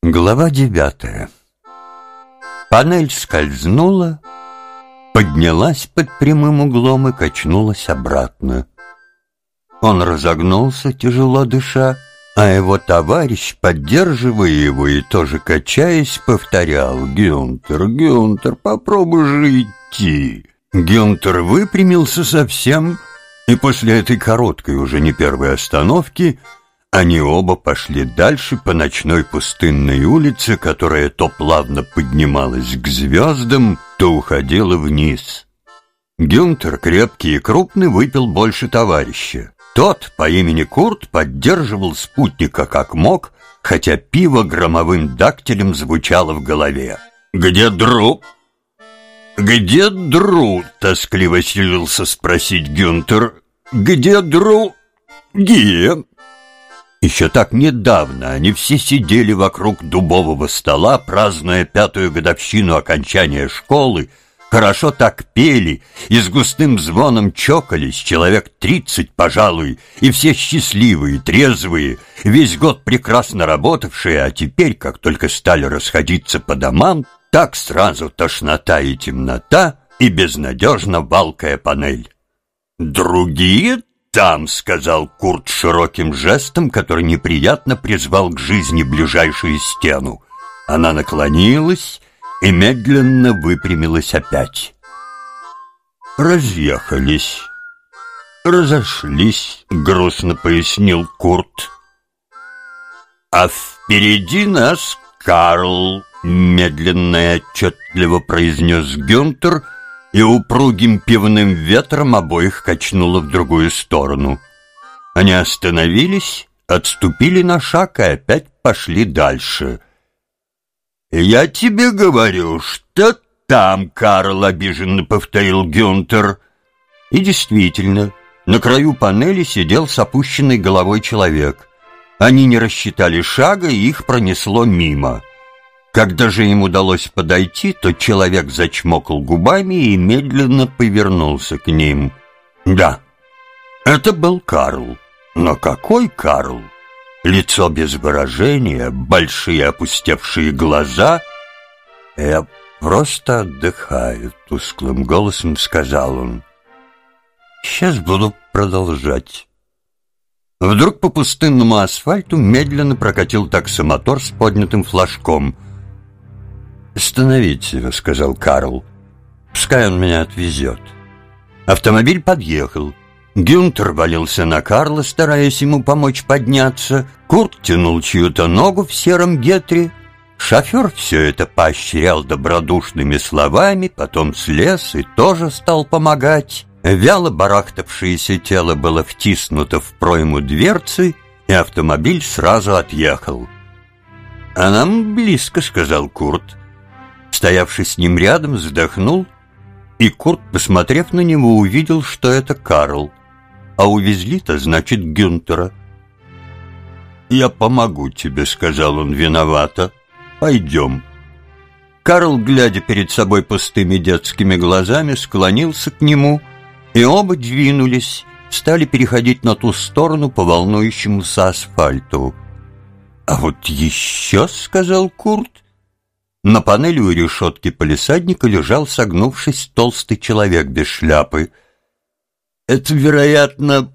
Глава 9. Панель скользнула, поднялась под прямым углом и качнулась обратно. Он разогнулся, тяжело дыша, а его товарищ, поддерживая его и тоже качаясь, повторял: «Гюнтер, Гюнтер, попробуй же идти». Гюнтер выпрямился совсем, и после этой короткой, уже не первой остановки, они оба пошли дальше по ночной пустынной улице, которая то плавно поднималась к звездам, то уходила вниз. Гюнтер, крепкий и крупный, выпил больше товарища. Тот по имени Курт поддерживал спутника как мог, хотя пиво громовым дактилем звучало в голове. «Где Дру?» «Где Дру?» — тоскливо силился спросить Гюнтер. «Где Дру?» «Где?» Еще так недавно они все сидели вокруг дубового стола, празднуя 5-ю годовщину окончания школы, хорошо так пели и с густым звоном чокались, человек 30, пожалуй, и все счастливые, трезвые, весь год прекрасно работавшие, а теперь, как только стали расходиться по домам, так сразу тошнота и темнота и безнадежно валкая панель. «Другие там», — сказал Курт широким жестом, который неприятно призвал к жизни ближайшую стену. Она наклонилась и медленно выпрямилась опять. «Разъехались, разошлись», — грустно пояснил Курт. «А впереди нас Карл», — медленно и отчетливо произнес Гюнтер, и упругим пивным ветром обоих качнуло в другую сторону. Они остановились, отступили на шаг и опять пошли дальше. «Я тебе говорю, что там, Карл», — обиженно повторил Гюнтер. И действительно, на краю панели сидел с опущенной головой человек. Они не рассчитали шага, и их пронесло мимо. Когда же им удалось подойти, то человек зачмокал губами и медленно повернулся к ним. Да, это был Карл. Но какой Карл? Лицо без выражения, большие опустевшие глаза. «Я просто отдыхаю», — тусклым голосом сказал он. «Сейчас буду продолжать». Вдруг по пустынному асфальту медленно прокатил таксомотор с поднятым флажком. «Остановите его», — сказал Карл. «Пускай он меня отвезет». Автомобиль подъехал. Гюнтер валился на Карла, стараясь ему помочь подняться. Курт тянул чью-то ногу в сером гетре. Шофер все это поощрял добродушными словами, потом слез и тоже стал помогать. Вяло барахтавшееся тело было втиснуто в пройму дверцы, и автомобиль сразу отъехал. «А нам близко», — сказал Курт. Стоявший с ним рядом, вздохнул, и Курт, посмотрев на него, увидел, что это Карл. А увезли-то, значит, Гюнтера. «Я помогу тебе», — сказал он виновато. «Пойдем». Карл, глядя перед собой пустыми детскими глазами, склонился к нему, и оба двинулись, стали переходить на ту сторону по волнующемуся асфальту. «А вот еще», — сказал Курт. На панели у решетки палисадника лежал, согнувшись, толстый человек без шляпы. «Это, вероятно,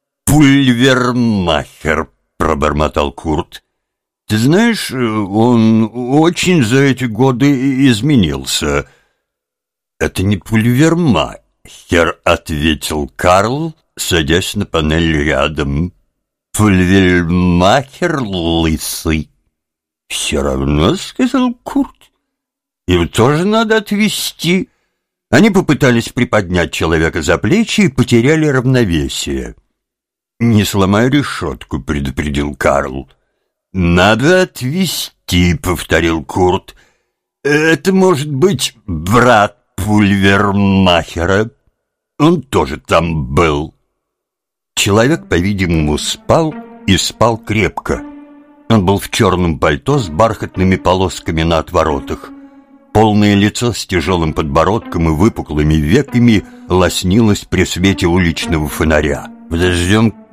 Пульвермахер», — пробормотал Курт. «Ты знаешь, он очень за эти годы изменился». «Это не Пульвермахер», — ответил Карл, садясь на панель рядом. «Пульвермахер лысый». «Все равно», — сказал Курт. «Им тоже надо отвезти». Они попытались приподнять человека за плечи и потеряли равновесие. «Не сломай решетку», — предупредил Карл. «Надо отвезти», — повторил Курт. «Это может быть брат Пульвермахера. Он тоже там был». Человек, по-видимому, спал и спал крепко. Он был в черном пальто с бархатными полосками на отворотах. Полное лицо с тяжелым подбородком и выпуклыми веками лоснилось при свете уличного фонаря. «Подождем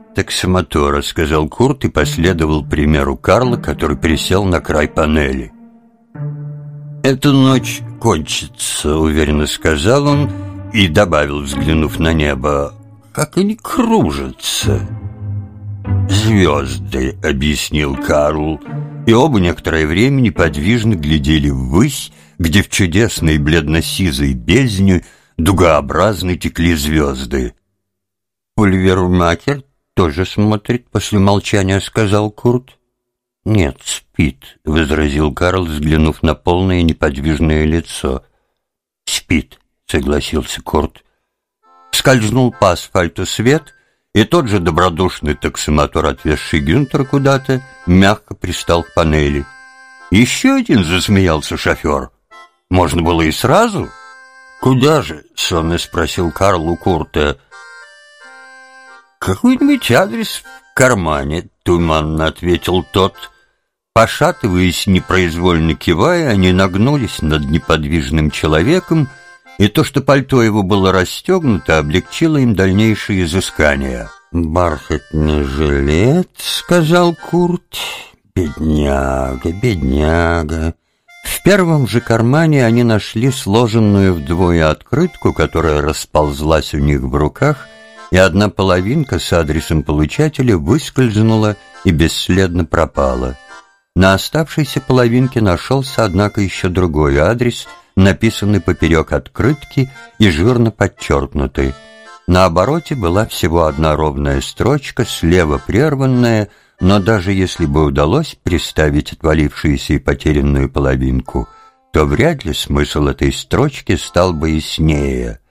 таксомотора», — сказал Курт и последовал примеру Карла, который присел на край панели. «Эта ночь кончится», — уверенно сказал он и добавил, взглянув на небо: «как они кружатся». «Звезды», — объяснил Карл, и оба некоторое время неподвижно глядели ввысь, где в чудесной бледно-сизой бездне дугообразно текли звезды. «Пульвермакер тоже смотрит», — после молчания сказал Курт. «Нет, спит», — возразил Карл, взглянув на полное неподвижное лицо. «Спит», — согласился Курт. Скользнул по асфальту свет, и тот же добродушный таксомотор, отвезший Гюнтера куда-то, мягко пристал к панели. «Еще один», — засмеялся шофер. «Можно было и сразу». «Куда же?» — сонно спросил Карл у Курта. «Какой-нибудь адрес в кармане», — туманно ответил тот. Пошатываясь, непроизвольно кивая, они нагнулись над неподвижным человеком, и то, что пальто его было расстегнуто, облегчило им дальнейшие изыскания. «Бархатный жилет», — сказал Курт. «Бедняга, бедняга». В первом же кармане они нашли сложенную вдвое открытку, которая расползлась у них в руках, и одна половинка с адресом получателя выскользнула и бесследно пропала. На оставшейся половинке нашелся, однако, еще другой адрес, написанный поперек открытки и жирно подчеркнутый. На обороте была всего одна ровная строчка, слева прерванная, но даже если бы удалось приставить отвалившуюся и потерянную половинку, то вряд ли смысл этой строчки стал бы яснее.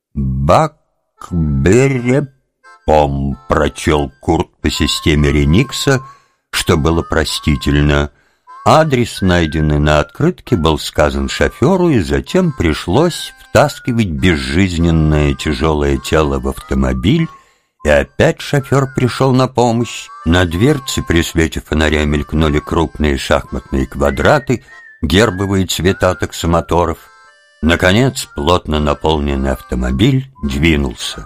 «Бак-бере-пом», — прочел Курт по системе Реникса, что было простительно. Адрес, найденный на открытке, был сказан шоферу, и затем пришлось втаскивать безжизненное тяжелое тело в автомобиль, и опять шофер пришел на помощь. На дверце при свете фонаря мелькнули крупные шахматные квадраты, гербовые цвета таксомоторов. Наконец, плотно наполненный автомобиль двинулся.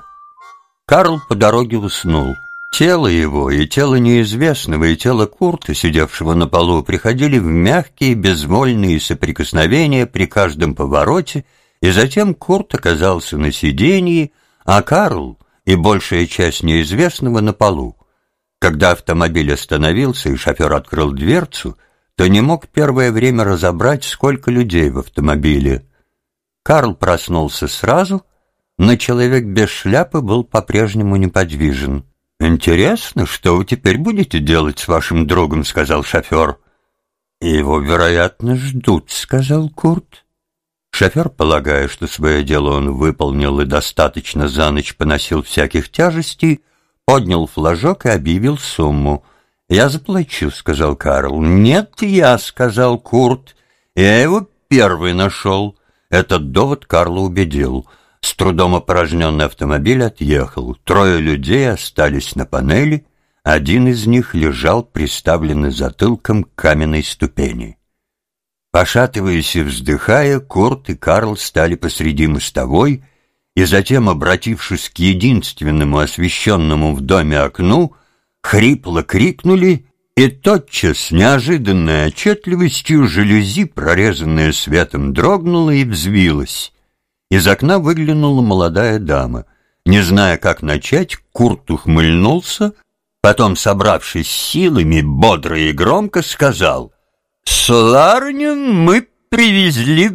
Карл по дороге уснул. Тело его и тело неизвестного, и тело Курта, сидевшего на полу, приходили в мягкие, безвольные соприкосновения при каждом повороте, и затем Курт оказался на сиденье, а Карл и большая часть неизвестного на полу. Когда автомобиль остановился и шофер открыл дверцу, то не мог первое время разобрать, сколько людей в автомобиле. Карл проснулся сразу, но человек без шляпы был по-прежнему неподвижен. «Интересно, что вы теперь будете делать с вашим другом?» — сказал шофер. «Его, вероятно, ждут», — сказал Курт. Шофер, полагая, что свое дело он выполнил и достаточно за ночь поносил всяких тяжестей, поднял флажок и объявил сумму. «Я заплачу», — сказал Карл. «Нет, я», — сказал Курт. «Я его первый нашел». Этот довод Карла убедил. С трудом опорожненный автомобиль отъехал. Трое людей остались на панели. Один из них лежал, приставленный затылком к каменной ступени. Пошатываясь и вздыхая, Курт и Карл стали посреди мостовой, и затем, обратившись к единственному освещенному в доме окну, хрипло крикнули, и тотчас с неожиданной отчетливостью жалюзи, прорезанная светом, дрогнула и взвилась. Из окна выглянула молодая дама. Не зная, как начать, Курт ухмыльнулся, потом, собравшись силами, бодро и громко сказал: «Сударыня, мы привезли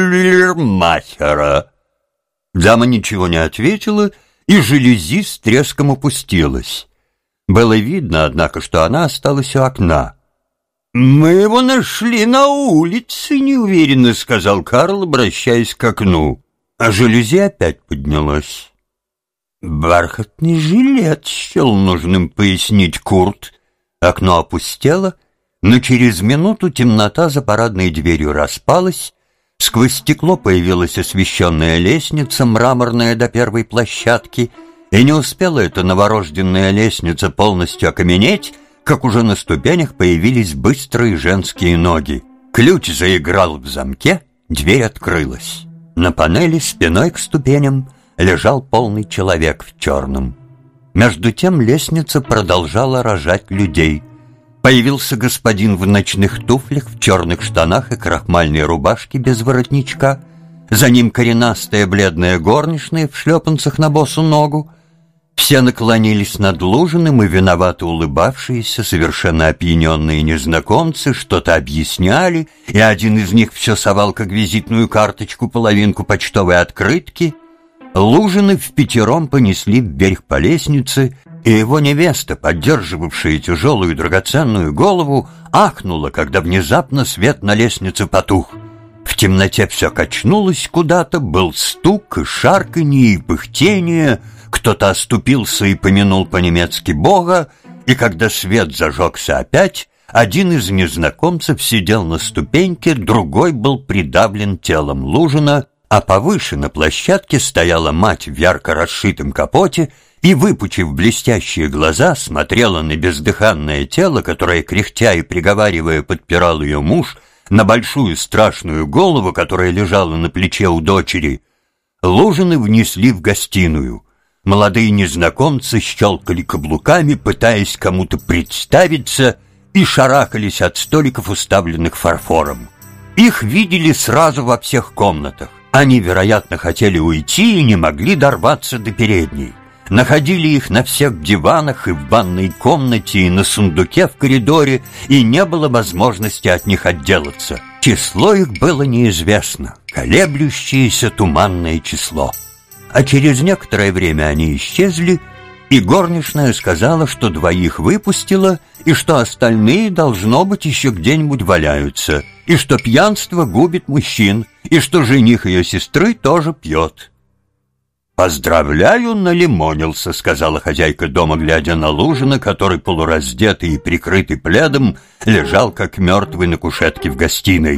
пульвермахера». Дама ничего не ответила, и жалюзи с треском опустилась. Было видно, однако, что она осталась у окна. «Мы его нашли на улице», — неуверенно сказал Карл, обращаясь к окну. А жалюзи опять поднялась. «Бархатный жилет», — счел нужным пояснить Курт. Окно опустело, но через минуту темнота за парадной дверью распалась, сквозь стекло появилась освещенная лестница, мраморная до первой площадки, и не успела эта новорожденная лестница полностью окаменеть, как уже на ступенях появились быстрые женские ноги. Ключ заиграл в замке, дверь открылась. На панели спиной к ступеням лежал полный человек в черном. Между тем лестница продолжала рожать людей. Появился господин в ночных туфлях, в черных штанах и крахмальной рубашке без воротничка. За ним коренастая бледная горничная в шлепанцах на босу ногу. Все наклонились над Лужиным, и виновато улыбавшиеся, совершенно опьяненные незнакомцы что-то объясняли, и один из них все совал как визитную карточку половинку почтовой открытки. Лужины впятером понесли вверх по лестнице, и его невеста, поддерживавшая тяжелую драгоценную голову, ахнула, когда внезапно свет на лестнице потух. В темноте все качнулось куда-то, был стук и шарканье и пыхтение, кто-то оступился и помянул по-немецки Бога, и когда свет зажегся опять, один из незнакомцев сидел на ступеньке, другой был придавлен телом Лужина, а повыше на площадке стояла мать в ярко расшитом капоте и, выпучив блестящие глаза, смотрела на бездыханное тело, которое, кряхтя и приговаривая, подпирал ее муж, на большую страшную голову, которая лежала на плече у дочери. Лужины внесли в гостиную. Молодые незнакомцы щелкали каблуками, пытаясь кому-то представиться, и шарахались от столиков, уставленных фарфором. Их видели сразу во всех комнатах. Они, вероятно, хотели уйти и не могли дорваться до передней. Находили их на всех диванах и в ванной комнате, и на сундуке в коридоре, и не было возможности от них отделаться. Число их было неизвестно, колеблющееся туманное число. А через некоторое время они исчезли, и горничная сказала, что двоих выпустила, и что остальные, должно быть, еще где-нибудь валяются, и что пьянство губит мужчин, и что жених ее сестры тоже пьет. «Поздравляю, налимонился», — сказала хозяйка дома, глядя на Лужина, который, полураздетый и прикрытый пледом, лежал как мертвый на кушетке в гостиной.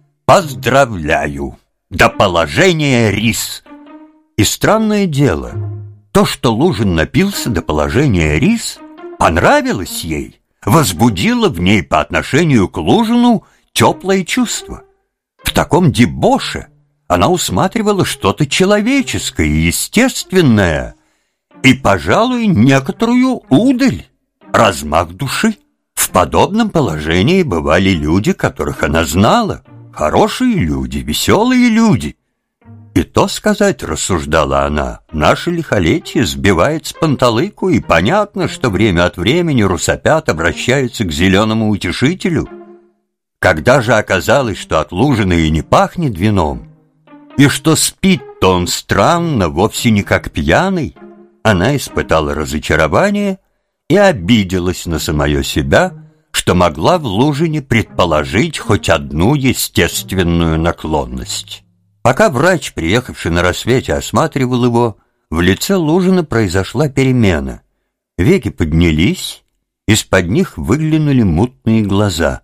«Поздравляю! До положения рис!» И странное дело, то, что Лужин напился до положения рис, понравилось ей, возбудило в ней по отношению к Лужину теплое чувство. В таком дебоше она усматривала что-то человеческое и естественное, и, пожалуй, некоторую удаль, размах души. В подобном положении бывали люди, которых она знала, хорошие люди, веселые люди. И то сказать, рассуждала она, наше лихолетие сбивает с панталыку, и понятно, что время от времени русопят обращаются к зеленому утешителю. Когда же оказалось, что от Лужина и не пахнет вином, и что спит-то он странно, вовсе не как пьяный, она испытала разочарование и обиделась на самое себя, что могла в Лужине предположить хоть одну естественную наклонность. Пока врач, приехавший на рассвете, осматривал его, в лице Лужина произошла перемена. Веки поднялись, из-под них выглянули мутные глаза.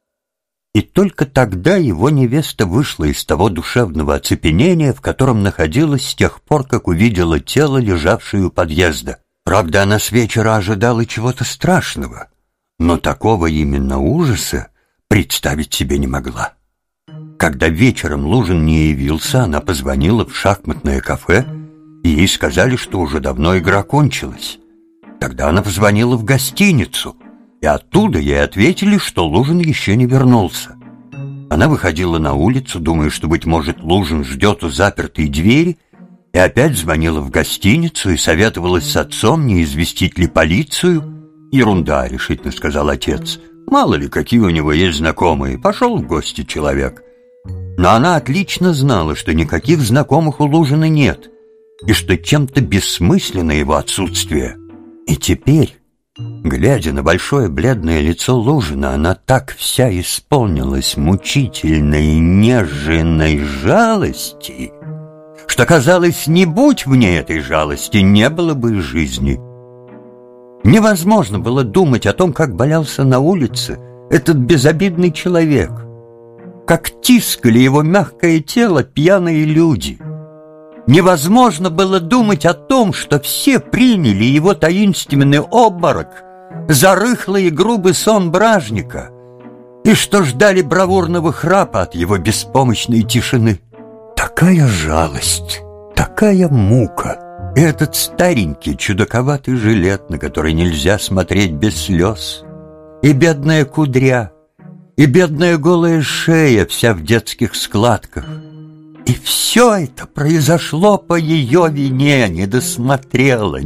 И только тогда его невеста вышла из того душевного оцепенения, в котором находилась с тех пор, как увидела тело, лежавшее у подъезда. Правда, она с вечера ожидала чего-то страшного, но такого именно ужаса представить себе не могла. Когда вечером Лужин не явился, она позвонила в шахматное кафе, и ей сказали, что уже давно игра кончилась. Тогда она позвонила в гостиницу, и оттуда ей ответили, что Лужин еще не вернулся. Она выходила на улицу, думая, что, быть может, Лужин ждет у запертой двери, и опять звонила в гостиницу и советовалась с отцом, не известить ли полицию. «Ерунда», — решительно сказал отец. «Мало ли, какие у него есть знакомые. Пошел в гости человек». Но она отлично знала, что никаких знакомых у Лужина нет, и что чем-то бессмысленно его отсутствие. И теперь, глядя на большое бледное лицо Лужина, она так вся исполнилась мучительной, нежной жалости, что, казалось, не будь в ней этой жалости, не было бы и жизни. Невозможно было думать о том, как валялся на улице этот безобидный человек, как тискали его мягкое тело пьяные люди. Невозможно было думать о том, что все приняли его таинственный обморок за рыхлый и грубый сон бражника, и что ждали бравурного храпа от его беспомощной тишины. Такая жалость, такая мука, И этот старенький, чудаковатый жилет, на который нельзя смотреть без слез, и бедная кудря, и бедная голая шея, вся в детских складках. И все это произошло по ее вине. Не досмотрела.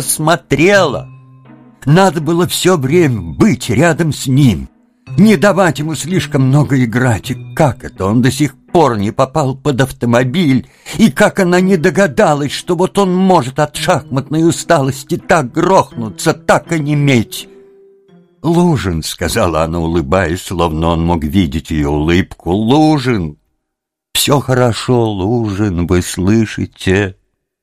Надо было все время быть рядом с ним, не давать ему слишком много играть. И как это он до сих пор не попал под автомобиль, и как она не догадалась, что вот он может от шахматной усталости так грохнуться, так онеметь. «Лужин», — сказала она, улыбаясь, словно он мог видеть ее улыбку, — «Лужин, все хорошо, Лужин, вы слышите?»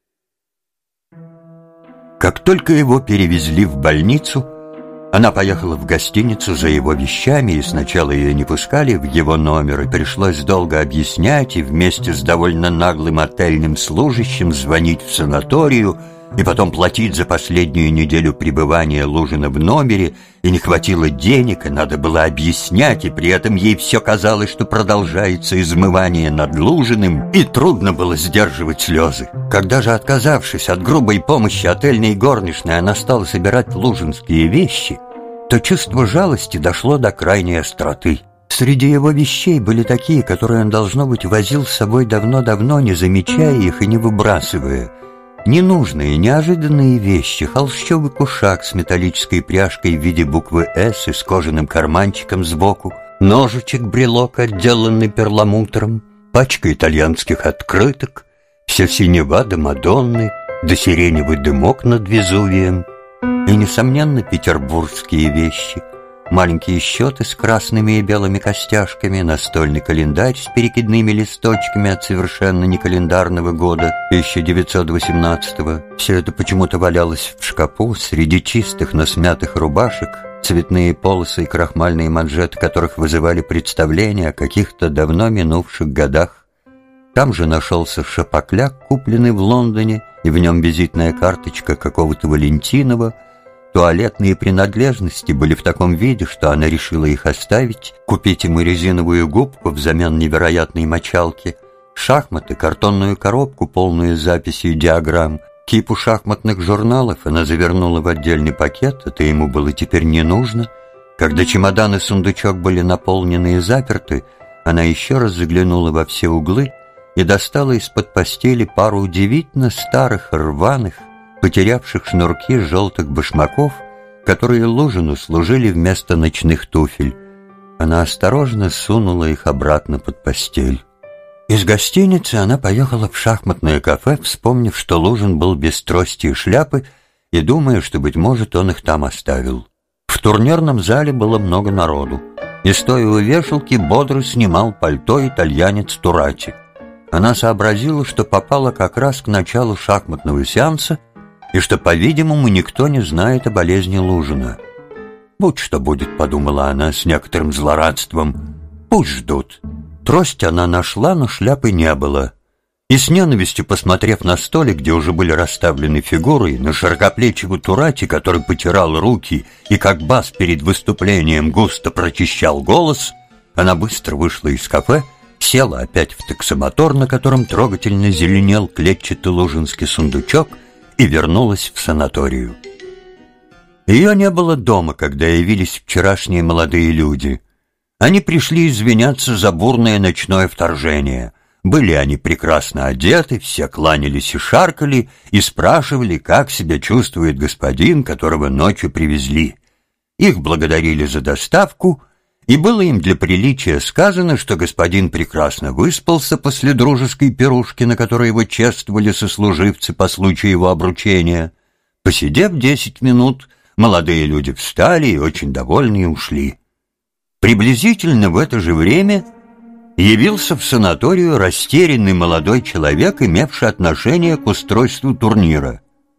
Как только его перевезли в больницу, она поехала в гостиницу за его вещами, и сначала ее не пускали в его номер, и пришлось долго объяснять и вместе с довольно наглым отельным служащим звонить в санаторию, и потом платить за последнюю неделю пребывания Лужина в номере, и не хватило денег, и надо было объяснять, и при этом ей все казалось, что продолжается измывание над Лужиным, и трудно было сдерживать слезы. Когда же, отказавшись от грубой помощи отельной горничной, она стала собирать лужинские вещи, то чувство жалости дошло до крайней остроты. Среди его вещей были такие, которые он, должно быть, возил с собой давно-давно, не замечая их и не выбрасывая. Ненужные, неожиданные вещи: холщовый кушак с металлической пряжкой в виде буквы «С» и с кожаным карманчиком сбоку, ножичек-брелок, отделанный перламутром, пачка итальянских открыток, вся синева до Мадонны, да сиреневый дымок над Везувием, и, несомненно, петербургские вещи: маленькие счеты с красными и белыми костяшками, настольный календарь с перекидными листочками от совершенно не календарного года 1918-го. Все это почему-то валялось в шкафу среди чистых, но смятых рубашек, цветные полосы и крахмальные манжеты которых вызывали представление о каких-то давно минувших годах. Там же нашелся шапокляк, купленный в Лондоне, и в нем визитная карточка какого-то Валентинова. Туалетные принадлежности были в таком виде, что она решила их оставить, купить ему резиновую губку взамен невероятной мочалки, шахматы, картонную коробку, полную записей и диаграмм, кипу шахматных журналов она завернула в отдельный пакет, это ему было теперь не нужно. Когда чемодан и сундучок были наполнены и заперты, она еще раз заглянула во все углы и достала из-под постели пару удивительно старых, рваных, потерявших шнурки желтых башмаков, которые Лужину служили вместо ночных туфель. Она осторожно сунула их обратно под постель. Из гостиницы она поехала в шахматное кафе, вспомнив, что Лужин был без трости и шляпы, и думая, что, быть может, он их там оставил. В турнирном зале было много народу, и, стоя у вешалки, бодро снимал пальто итальянец Турати. Она сообразила, что попала как раз к началу шахматного сеанса, и что, по-видимому, никто не знает о болезни Лужина. «Будь что будет», — подумала она с некоторым злорадством, — «пусть ждут». Трость она нашла, но шляпы не было. И с ненавистью, посмотрев на столик, где уже были расставлены фигуры, на широкоплечего Турати, который потирал руки и, как бас перед выступлением, густо прочищал голос, она быстро вышла из кафе, села опять в таксомотор, на котором трогательно зеленел клетчатый лужинский сундучок, и вернулась в санаторию. Ее не было дома, когда явились вчерашние молодые люди. Они пришли извиняться за бурное ночное вторжение. Были они прекрасно одеты, все кланялись и шаркали, и спрашивали, как себя чувствует господин, которого ночью привезли. Их благодарили за доставку, и было им для приличия сказано, что господин прекрасно выспался после дружеской пирушки, на которой его чествовали сослуживцы по случаю его обручения. Посидев 10 минут, молодые люди встали и, очень довольные, ушли. Приблизительно в это же время явился в санаторию растерянный молодой человек, имевший отношение к устройству турнира.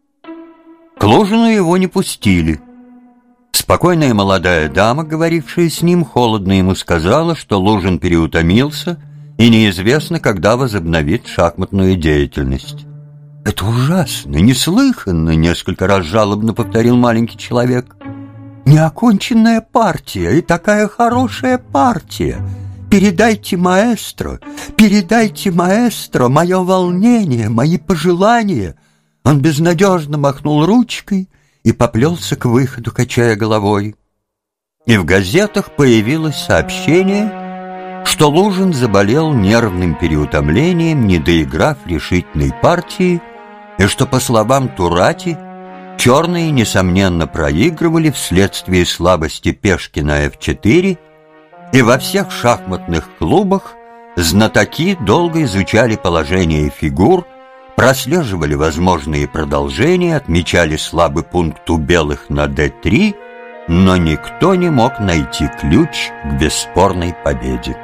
К Лужину его не пустили. Спокойная молодая дама, говорившая с ним, холодно ему сказала, что Лужин переутомился и неизвестно, когда возобновит шахматную деятельность. «Это ужасно, неслыханно», — несколько раз жалобно повторил маленький человек. «Неоконченная партия, и такая хорошая партия. Передайте маэстро мое волнение, мои пожелания». Он безнадежно махнул ручкой и поплелся к выходу, качая головой. И в газетах появилось сообщение, что Лужин заболел нервным переутомлением, не доиграв решительной партии, и что, по словам Турати, черные, несомненно, проигрывали вследствие слабости пешки на F4, и во всех шахматных клубах знатоки долго изучали положение фигур, прослеживали возможные продолжения, отмечали слабый пункт у белых на D3, но никто не мог найти ключ к бесспорной победе.